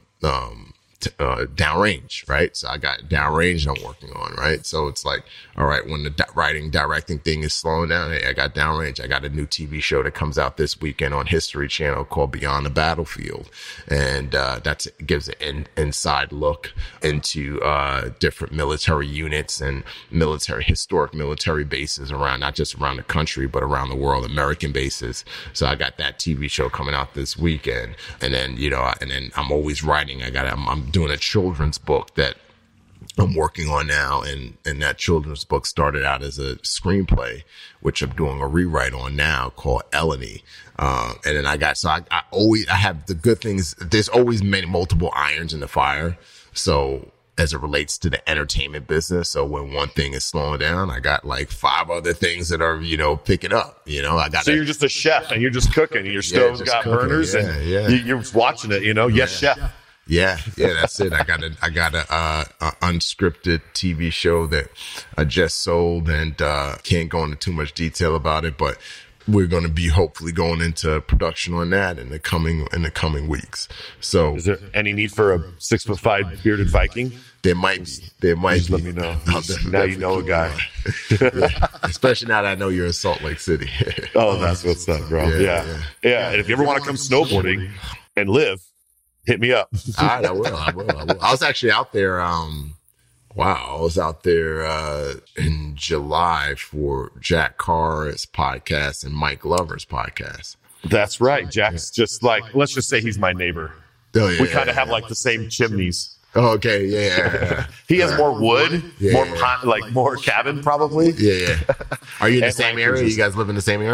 downrange, right? So I got downrange I'm working on, right? So it's like, all right, when the directing thing is slowing down, hey, I got downrange. I got a new TV show that comes out this weekend on History Channel called Beyond the Battlefield. And that gives an inside look into different military units and historic military bases around, not just around the country, but around the world, American bases. So I got that TV show coming out this weekend. And then, you know, and then I'm always writing. I'm doing a children's book that I'm working on now, and that children's book started out as a screenplay, which I'm doing a rewrite on now called Eleni. And then I have the good things. There's always multiple irons in the fire. So as it relates to the entertainment business, so when one thing is slowing down, I got like 5 other things that are, you know, picking up. You know, So you're just a chef and you're just cooking, and your stove's got burners, and you're watching it. You know, yes, chef. Yeah, that's it. I got a unscripted TV show that I just sold, and can't go into too much detail about it, but we're going to be hopefully going into production on that in the coming weeks. So, is there any need for a 6'5" bearded Viking? There might be. Let me know. Now you know a guy. Yeah. Especially now that I know you're in Salt Lake City. Oh, that's what's up, bro. Yeah. And if you ever want to come snowboarding and live, hit me up. All right, I will. I was actually out there. I was out there in July for Jack Carr's podcast and Mike Glover's podcast. That's right. Jack's just like, let's just say he's my neighbor. Oh, yeah, we kind of have like the same chimneys. Oh, okay, yeah. He has more wood, more cabin probably. Yeah. Are you in the same area? You guys live in the same area?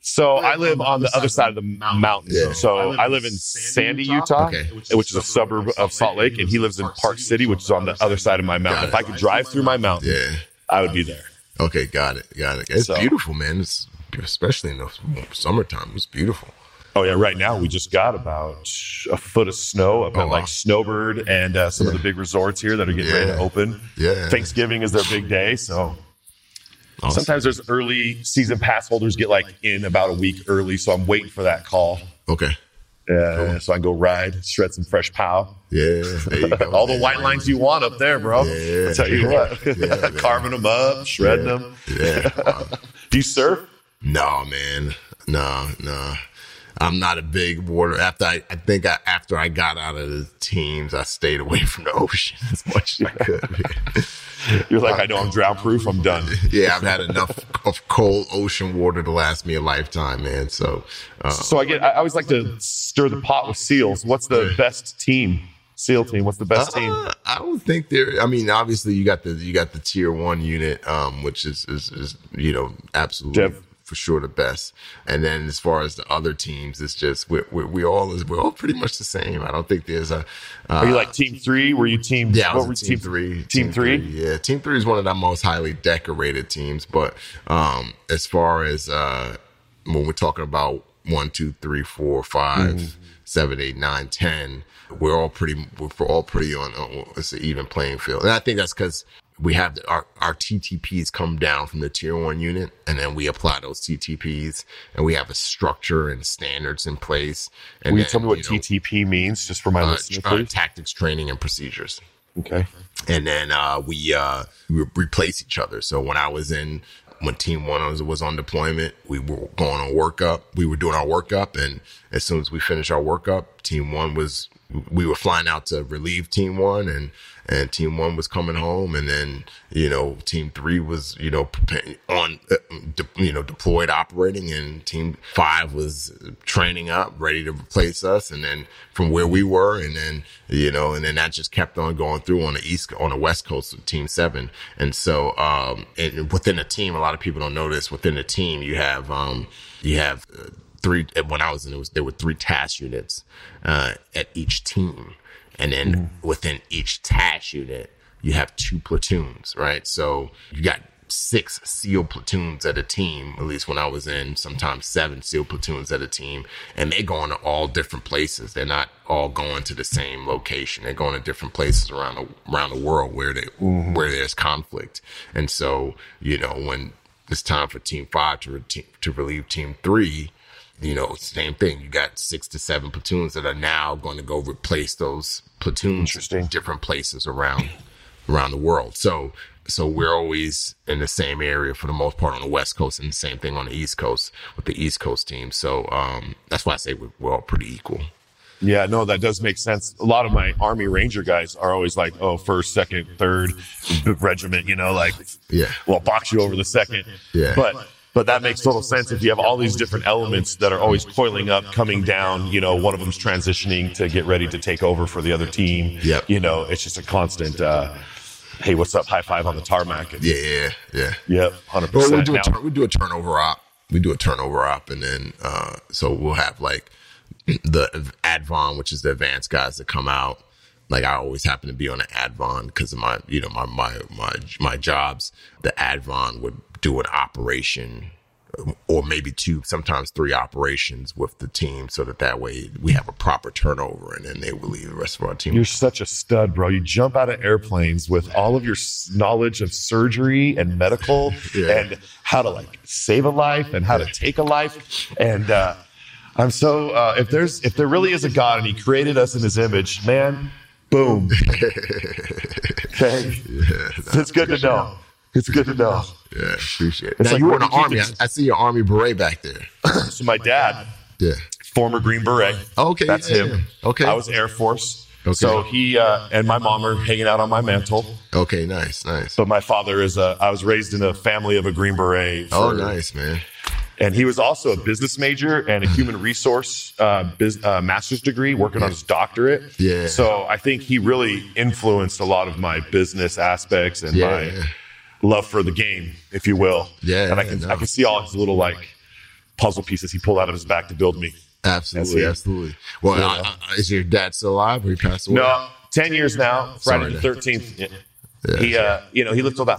So I live on the other side of the mountain. Yeah. So I live in Sandy, Utah, which is a suburb of Salt Lake, and he lives in Park City, which is on the other side of my mountain. If I could drive through my mountain, I would be there. Okay, got it. It's beautiful, man. It's, especially in the summertime, it's beautiful. Oh, yeah. Right now, we just got about a foot of snow up at like Snowbird and some of the big resorts here that are getting ready to open. Yeah. Thanksgiving is their big day, so... Awesome. Sometimes there's early season pass holders get like in about a week early, so I'm waiting for that call. Okay. Cool. So I can go ride, shred some fresh pow. Yeah, there you go. All the white lines you want up there, bro. Yeah, I'll tell you what. Carving them up, shredding them. Yeah. Wow. Do you surf? No, man. No. I'm not a big water. After I got out of the teams, I stayed away from the ocean as much as I could. You're like, I know I'm drown proof. I'm done. Yeah, I've had enough of cold ocean water to last me a lifetime, man. So I always like to stir the pot with SEALs. What's the best team? SEAL team. What's the best team? I don't think there. I mean, obviously you got the tier 1 unit, which is absolutely. For sure the best. And then as far as the other teams, it's just we're all pretty much the same. I don't think there's a Are you like team 3? Were you team Yeah, what were team 3. Team 3? Yeah, team 3 is one of the most highly decorated teams, but as far as when we're talking about 1, 2, 3, 4, 5, 7, 8, 9, 10, we're all pretty on it's an even playing field. And I think that's because we have our TTPs come down from the tier 1 unit, and then we apply those TTPs, and we have a structure and standards in place. And will you tell me what TTP means, just for my listeners, please? Tactics, training, and procedures. Okay. And then we replace each other. So when Team 1 was on deployment, we were going on workup. We were doing our workup, and as soon as we finished our workup, we were flying out to relieve Team 1, and Team 1 was coming home, and then Team 3 was deployed operating, and Team 5 was training up, ready to replace us, and then from where we were, and then and then that just kept on going through on the West Coast with Team 7, and so and within the team, a lot of people don't know this. Within the team, you have 3. When I was in, there were 3 task units at each team. And then within each task unit, you have 2 platoons, right? So you got 6 SEAL platoons at a team, at least when I was in, sometimes 7 SEAL platoons at a team. And they go into all different places. They're not all going to the same location. They're going to different places around the world where there's conflict. And so, when it's time for Team 5 to relieve Team 3, same thing. You got 6 to 7 platoons that are now going to go replace those platoons in different places around the world. So we're always in the same area for the most part on the West Coast, and the same thing on the East Coast with the East Coast team. So that's why I say we're all pretty equal. Yeah, no, that does make sense. A lot of my Army Ranger guys are always like, 1st, 2nd, 3rd regiment, we'll box you over the 2nd. Yeah. But that makes total sense. If you have all these different elements that are always coiling up, coming down, one of them's transitioning to get ready to take over for the other team. Yep. It's just a constant, hey, what's up? High five on the tarmac. And, yeah. Yep, 100%. Well, we do a turnover op. And then, so we'll have like the ADVON, which is the advanced guys that come out. Like I always happen to be on an ADVON because of my jobs. The ADVON would do an operation or maybe 2, sometimes 3 operations with the team so that way we have a proper turnover, and then they will leave the rest of our team. You're such a stud, bro. You jump out of airplanes with all of your knowledge of surgery and medical and how to save a life and how to take a life. And I'm so if there really is a God and he created us in his image, man, boom. Okay. It's good to know. It's good to know. Yeah, appreciate it. Now, you were in the Army. I see your Army beret back there. So my dad, former Green Beret. Okay. That's him. Okay. I was Air Force. Okay. So he and my mom are hanging out on my mantle. Okay, nice. But my father I was raised in a family of a Green Beret. Nice, man. And he was also a business major and a human resource master's degree, working on his doctorate. Yeah. So I think he really influenced a lot of my business aspects and my love for the game, if you will. Yeah. And I can see all his little puzzle pieces he pulled out of his back to build me. Absolutely. Well, is your dad still alive or he passed away? No, 10 years now. Friday the 13th. Yeah. He lived till about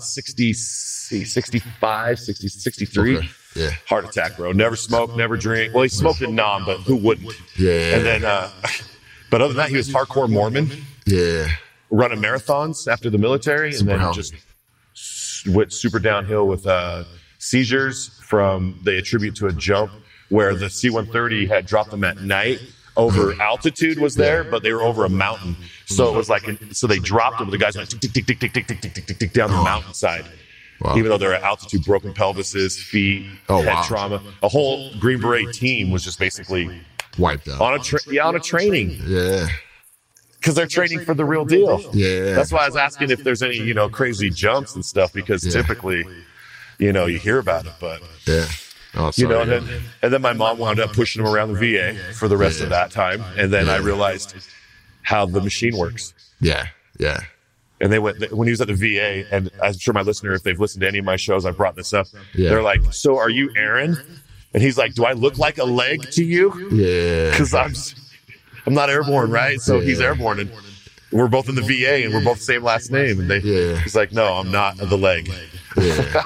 65, 63. Okay. Yeah. Heart attack, bro. Never smoked, never drink. Well, he smoked in Nam, but who wouldn't? Yeah. And then, but other than that, he was hardcore Mormon. Yeah. Running marathons after the military, Super and then healthy. just went super downhill with seizures they attribute to a jump where the C-130 had dropped them at night. Over altitude was there, but they were over a mountain. So it was so they dropped them, but the guys went tick, tick, tick, tick, tick, tick, tick, tick, tick, tick, down the mountainside. Wow. Even though they're at altitude, broken pelvises, feet, head trauma. A whole Green Beret team was just basically wiped out on a training. Yeah. Because they're training for the real deal. Yeah. That's why I was asking if there's any, crazy jumps and stuff, because typically, you hear about it, but yeah. Oh, sorry. And then my mom wound up pushing him around the VA for the rest of that time. And then I realized how the machine works. Yeah. Yeah. And when he was at the VA, and I'm sure my listener, if they've listened to any of my shows, I've brought this up. Yeah. They're like, so are you Aaron? And he's like, do I look like a leg to you? Yeah. Because I'm not airborne, right? So he's airborne, and we're both in the VA, and we're both the same last name. And he's like, no, I'm not the leg. Yeah.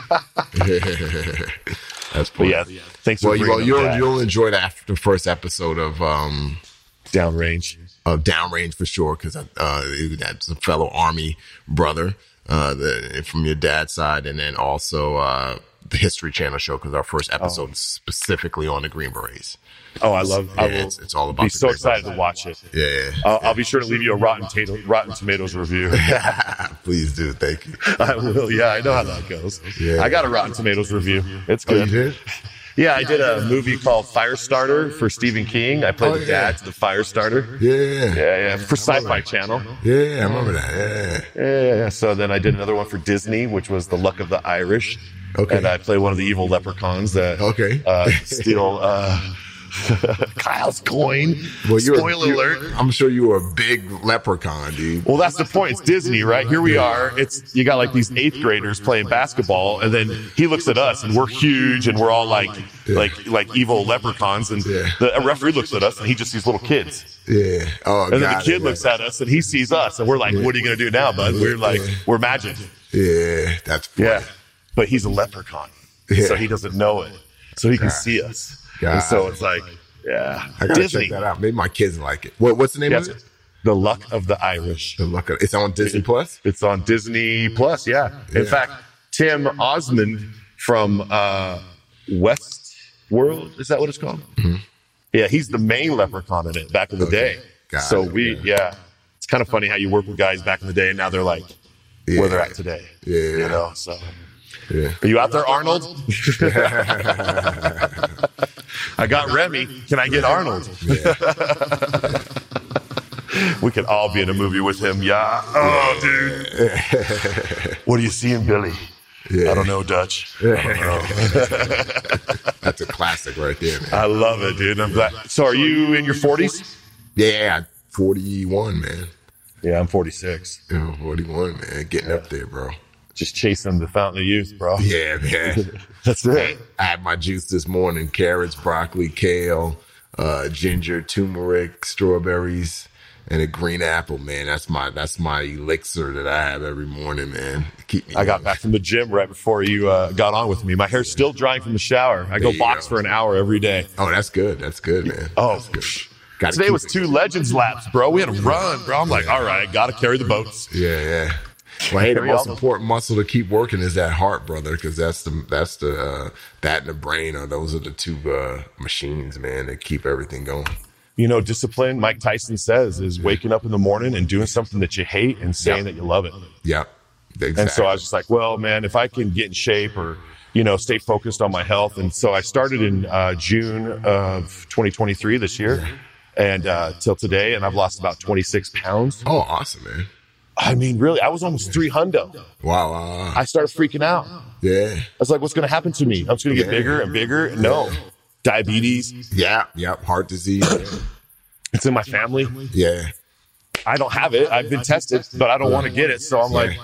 That's funny. Yeah, thanks for bringing you'll enjoy the first episode of Downrange. Of Downrange for sure, because that's a fellow Army brother from your dad's side, and then also the History Channel show, because our first episode is specifically on the Green Berets. Oh, I love it. It's all about. Be so excited to watch it. Yeah. I'll be sure to leave you a Rotten Tomatoes review. Please do. Thank you. I will. Yeah, I know how that goes. Yeah. I got a Rotten Tomatoes review. It's good. Oh, you did? Yeah, I did a movie called Firestarter for Stephen King. I played the dad to the Firestarter. Yeah. For Sci-Fi Channel. Yeah, I remember that. Yeah. So then I did another one for Disney, which was The Luck of the Irish. Okay. And I played one of the evil leprechauns that steal Kyle's coin. Well, Spoiler alert. I'm sure you were a big leprechaun, dude. Well, that's the point. It's Disney, right? Here we are. You got like these 8th graders playing basketball, and then he looks at us, and we're huge, and we're all like evil leprechauns, and the referee looks at us, and he just sees little kids. Yeah. Oh, and then the kid looks at us, and he sees us, and we're like, "What are you gonna do now, bud?" We're like, "We're magic." Yeah, that's funny. Yeah. But he's a leprechaun, so he doesn't know it, so he can see us. And so it's like, I gotta check that out. Maybe my kids like it. What's the name of it? The Luck of the Irish. It's on Disney Plus? It's on Disney Plus, yeah. In fact, Tim Osmond from Westworld, is that what it's called? Mm-hmm. Yeah, he's the main leprechaun in it back in the day. It's kind of funny how you work with guys back in the day, and now they're like where they're at today. Yeah. So. Yeah. Are you out there, Arnold? I got Remy. Can I get Arnold? We could all be in a movie with him. Yeah. Oh, dude. What do you see in Billy? I don't know, Dutch. That's a classic right there, man. I love it, dude. I'm glad. So are you in your 40s? Yeah, 41, man. Yeah, I'm 46. 41, man. Getting up there, bro. Just chasing the fountain of youth, bro. Yeah, man. That's it. I had my juice this morning: carrots, broccoli, kale, ginger, turmeric, strawberries, and a green apple. Man, that's my elixir that I have every morning, man. Keep me. I got back from the gym right before you got on with me. My hair's still drying from the shower. I go box for an hour every day. Oh, that's good. That's good, man. Oh, that's good. Today was 2 Legends laps, bro. We had to run, bro. I'm like, all right, got to carry the boats. Yeah. Well, hey, the most important muscle to keep working is that heart, brother, because that's the that and the brain. Those are the 2 machines, man, that keep everything going. Discipline, Mike Tyson says, is waking up in the morning and doing something that you hate and saying that you love it. Yep. Exactly. And so I was just like, well, man, if I can get in shape or, stay focused on my health. And so I started in June of 2023 this year and till today, and I've lost about 26 pounds. Oh, awesome, man. I mean, really, I was almost 300. Wow. I started freaking out. Yeah. I was like, what's going to happen to me? I'm just going to get bigger and bigger. No. Diabetes. Yep. Heart disease. It's in my family. Yeah. I don't have it. I've been tested, but I don't want to get it. So I'm like,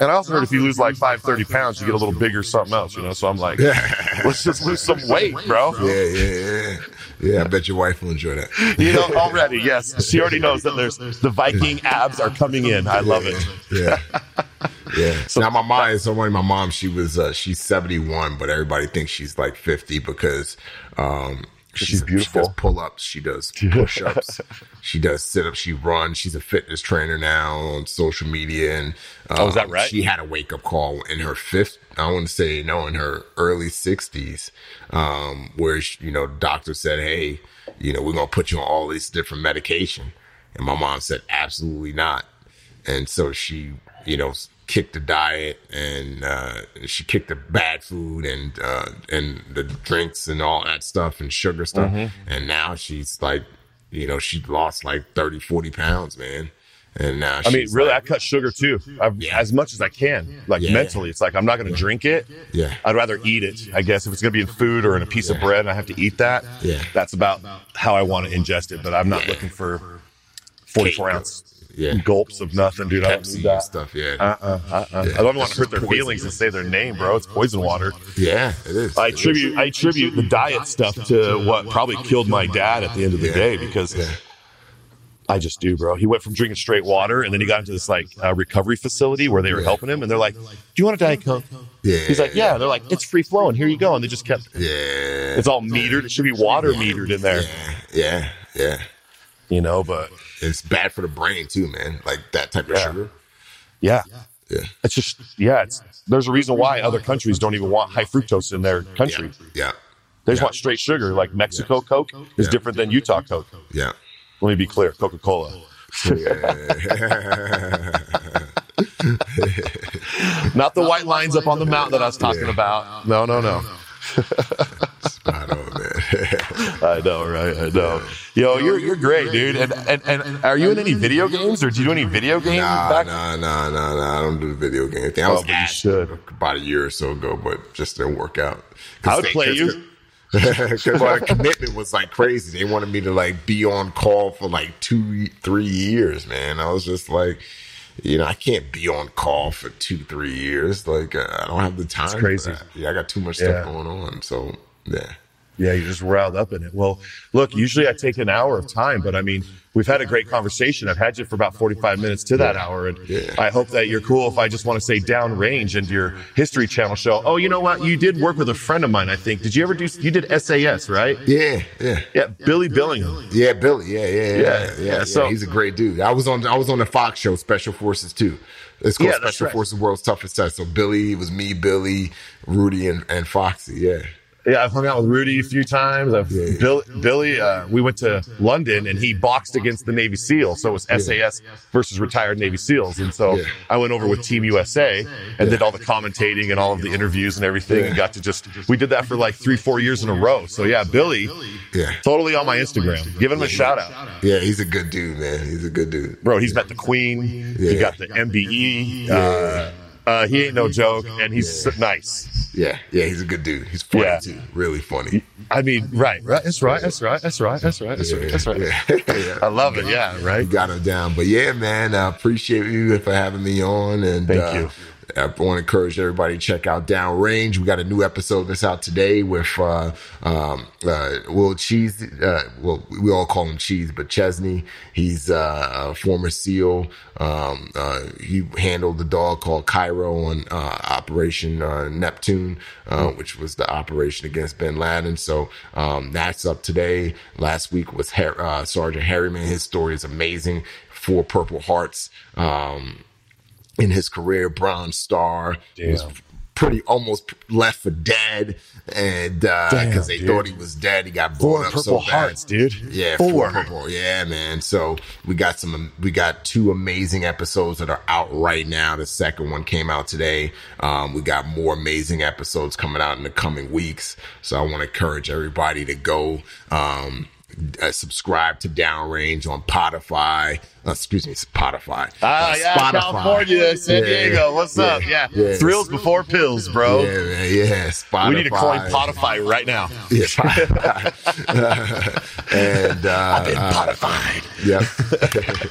And I also heard if you lose like 30 pounds, you get a little bigger something else, you know? So I'm like, let's just lose some weight, bro. Yeah, I bet your wife will enjoy that. You know, already, yes. She already knows that there's the Viking abs are coming in. I love it. Yeah. Yeah. So now my mom, she's 71, but everybody thinks she's like 50 because she's beautiful. She does pull-ups, she does push-ups, she does sit-ups, she runs. She's a fitness trainer now on social media. And is that right? She had a wake-up call in her in her early 60s, where doctor said, hey, we're gonna put you on all this different medication, and my mom said absolutely not. And so she kicked the diet, and she kicked the bad food and the drinks and all that stuff and sugar stuff. And now she's like, she lost like 30-40 pounds, man. And now I cut sugar too, as much as I can. Mentally, it's like I'm not going to drink it. Yeah, I'd rather eat it. I guess if it's going to be in food or in a piece of bread and I have to eat that, that's about how I want to ingest it. But I'm not looking for 44-ounce gulps of nothing, dude. I don't need that stuff. I don't want to hurt their feelings and say their name, bro. It's poison water. Yeah, it is. I attribute the diet stuff to what probably killed my dad at the end of the day, because I just do, bro. He went from drinking straight water, and then he got into this recovery facility where they were helping him, and they're like, "Do you want a Diet Coke?" Yeah. He's like, "Yeah." They're like, "It's free flowing. Here you go." And they just kept. Yeah. It's all metered. It should be water metered in there. Yeah. But it's bad for the brain too, man. Like that type of sugar. Yeah. It's just there's a reason why other countries don't even want high fructose in their country. Yeah. They just want straight sugar. Like Mexico Coke is different than Utah Coke. Yeah. Let me be clear, Coca-Cola. Not the white lines up on the mountain that I was talking about. No. Spot on, man. I know, right? I know. Yo, you're great, dude. And are you in any video games, or do you do any video games? No. I don't do the video game thing. I was asked about a year or so ago, but just didn't work out. I would play you. Because the commitment was like crazy. They wanted me to be on call for 2-3 years, man. I was just like, I can't be on call for 2-3 years. I don't have the time. It's crazy. For that. Yeah, I got too much stuff going on. So yeah, you're just riled up in it. Well, look, usually I take an hour of time, but we've had a great conversation. I've had you for about 45 minutes to that hour, and I hope that you're cool if I just want to say downrange into your History Channel show. Oh, you know what? You did work with a friend of mine, I think. Did you ever you did SAS, right? Yeah. Billy Billingham. Yeah, Billy. Yeah. So he's a great dude. I was on the Fox show, Special Forces 2. It's called Special Forces World's Toughest Test. So Billy, it was me, Billy, Rudy, and Foxy. Yeah, I've hung out with Rudy a few times. Billy, we went to London, and he boxed against the Navy SEAL. So it was SAS versus retired Navy SEAls. And so I went over with Team USA and did all the commentating and all of the interviews and everything, and got to we did that for 3-4 years in a row. So Billy, totally on my Instagram. Give him a shout out. Yeah, he's a good dude, man. He's a good dude. Bro, he's met the Queen. He got the MBE. He ain't no joke, and he's nice. Yeah, he's a good dude. He's funny too, really funny. Right. That's right. I love it. Yeah, right. You got him down, but man, I appreciate you for having me on, and thank you. I want to encourage everybody to check out Downrange. We got a new episode that's out today with Will Cheese. We all call him Cheese, but Chesney. He's a former SEAL. He handled the dog called Cairo on Operation Neptune, which was the operation against bin Laden. So that's up today. Last week was Sergeant Harriman. His story is amazing. 4 Purple Hearts. In his career, Bronze Star. He was almost left for dead, and because they thought he was dead, he got blown up so bad. 4 Purple Hearts, dude. Yeah, 4 Purple. Yeah, man. So we got 2 amazing episodes that are out right now. The second one came out today. We got more amazing episodes coming out in the coming weeks. So I want to encourage everybody to go subscribe to Downrange on Spotify. Spotify. California, San Diego. What's up? Yeah. Thrills before pills, bro. Yeah. Spotify. We need to coin Spotify right now. Yeah. And I've been Spotified. Yep.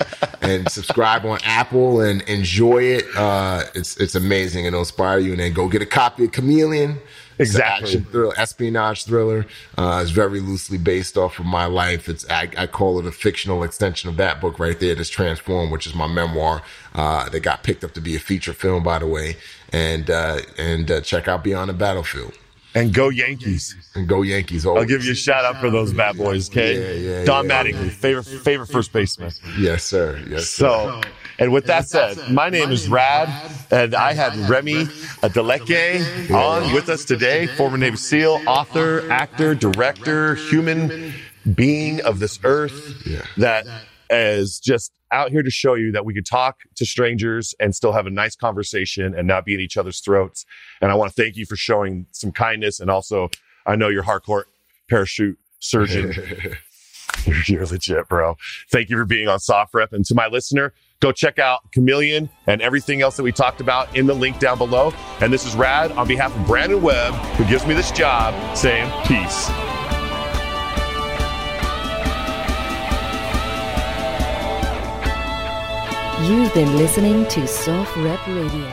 and subscribe on Apple and enjoy it. It's amazing, and it'll inspire you. And then go get a copy of Chameleon. Exactly. It's an action thriller, espionage thriller. It's very loosely based off of my life. I call it a fictional extension of that book right there, that's Transformed, which is my memoir that got picked up to be a feature film, by the way. And check out Beyond the Battlefield. And go Yankees. And go Yankees. Always. I'll give you a shout out for those bad boys, okay? Yeah, Don Mattingly, favorite first baseman. Yes, sir. Yes, sir. So, and with that said, my name is Rad, and I had Remy Adeleke on with us today, former Navy SEAL, author, actor, director, human being of this earth that is just out here to show you that we could talk to strangers and still have a nice conversation and not be at each other's throats. And I want to thank you for showing some kindness. And also, I know you're hardcore parachute surgeon. You're legit, bro. Thank you for being on Soft Rep. And to my listener, go check out Chameleon and everything else that we talked about in the link down below. And this is Rad on behalf of Brandon Webb, who gives me this job, saying peace. You've been listening to Soft Rep Radio.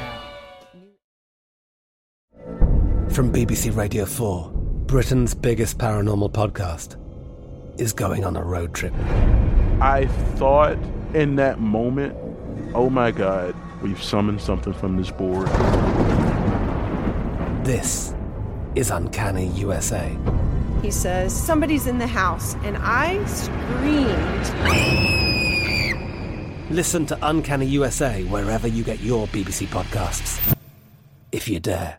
From BBC Radio 4, Britain's biggest paranormal podcast is going on a road trip. I thought in that moment, oh my God, we've summoned something from this board. This is Uncanny USA. He says, somebody's in the house, and I screamed. Listen to Uncanny USA wherever you get your BBC podcasts, if you dare.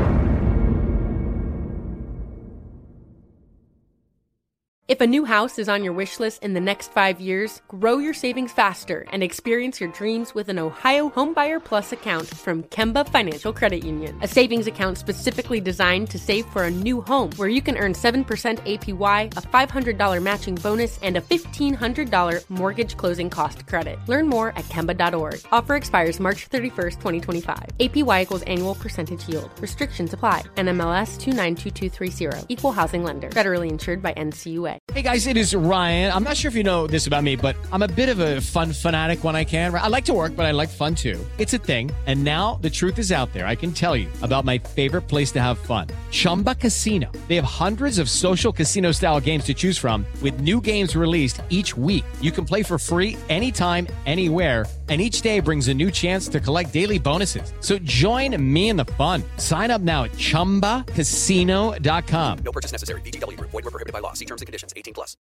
If a new house is on your wish list in the next 5 years, grow your savings faster and experience your dreams with an Ohio Homebuyer Plus account from Kemba Financial Credit Union. A savings account specifically designed to save for a new home, where you can earn 7% APY, a $500 matching bonus, and a $1,500 mortgage closing cost credit. Learn more at Kemba.org. Offer expires March 31st, 2025. APY equals annual percentage yield. Restrictions apply. NMLS 292230. Equal housing lender. Federally insured by NCUA. Hey guys, it is Ryan. I'm not sure if you know this about me, but I'm a bit of a fun fanatic when I can. I like to work, but I like fun too. It's a thing. And now the truth is out there. I can tell you about my favorite place to have fun. Chumba Casino. They have hundreds of social casino style games to choose from, with new games released each week. You can play for free anytime, anywhere. And each day brings a new chance to collect daily bonuses. So join me in the fun. Sign up now at ChumbaCasino.com. No purchase necessary. VGW Group. Void where prohibited by law. See terms and conditions. 18+.